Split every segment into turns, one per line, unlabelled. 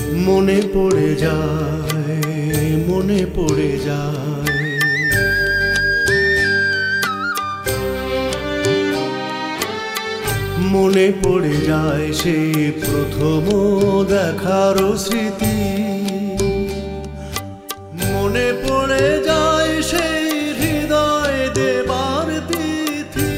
মনে পড়ে যায়, মনে পড়ে যায়। মনে পড়ে যায় সেই প্রথম দেখার স্মৃতি। মনে পড়ে যায় সেই হৃদয় দেবার তিথি।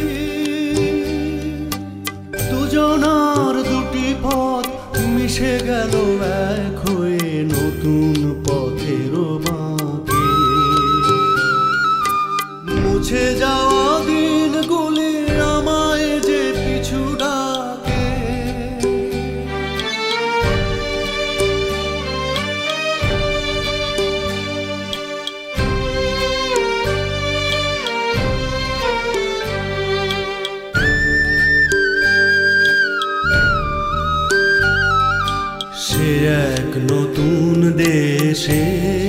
দুজনার দুটি পথ মিশে গেল এক হয়ে নতুন পথের বাঁকে। মুছে যাওয়া দিনগুলি আমায় যে পিছু ডাকে। সে এক নতুন দেশে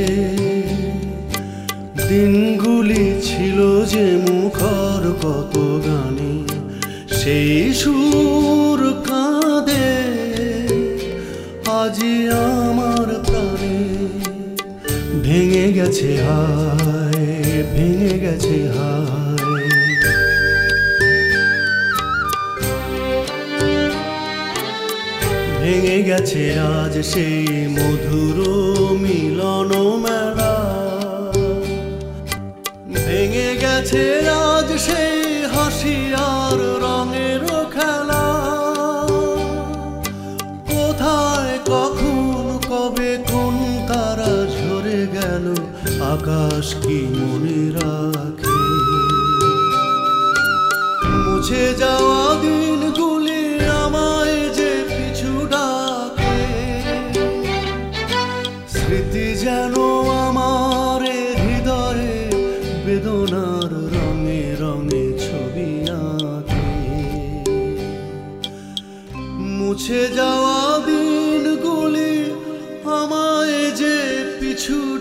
দিনগুলি ছিল যে মুখর কত গানে। সেই সুর কাঁদে আজি আমার প্রাণে। ভেঙে গেছে হায়, ভেঙে গেছে হায়। ভেঙে গেছে আজ সেই মধুর মিলন মেলা। ভেঙে গেছে আজ সেই হাসি আর রঙের খেলা। কোথায় কখন কবে কোন তারা ঝরে গেল আকাশ কি মনে রাখে। মুছে যাওয়া দিনগুলি আমায় যে পিছু ডাকে। স্মৃতি যেন আমার হৃদয়ে বেদনার রঙে রঙে ছবি আঁকে। মুছে যাওয়া দিনগুলি আমায় যে পিছু